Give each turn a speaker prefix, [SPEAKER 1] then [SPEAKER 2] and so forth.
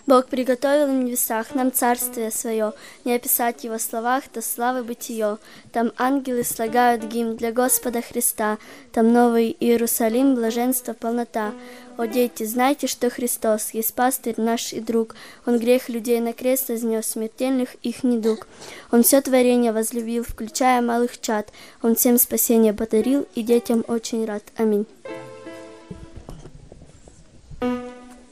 [SPEAKER 1] Бог приготовил в небесах нам царствие свое, не описать его в словах, то славы бытие. Там ангелы слагают гимн для Господа Христа, там новый Иерусалим, блаженство, полнота. О, дети, знайте, что Христос есть пастырь наш и друг. Он грех людей на крест вознес, смертельных их недуг. Он все творение возлюбил, включая малых чад. Он всем спасение подарил и детям очень рад. Аминь.